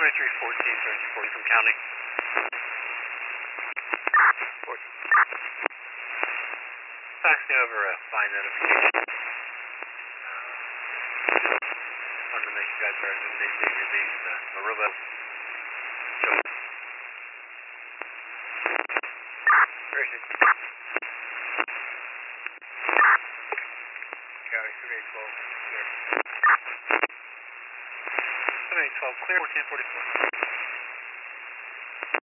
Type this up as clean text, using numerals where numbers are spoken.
7314, from county. Fax me over a fine notification. Wanted to make you guys are eliminating these Maruba. Where is it? County 3812. Clear. 3812, clear 1444.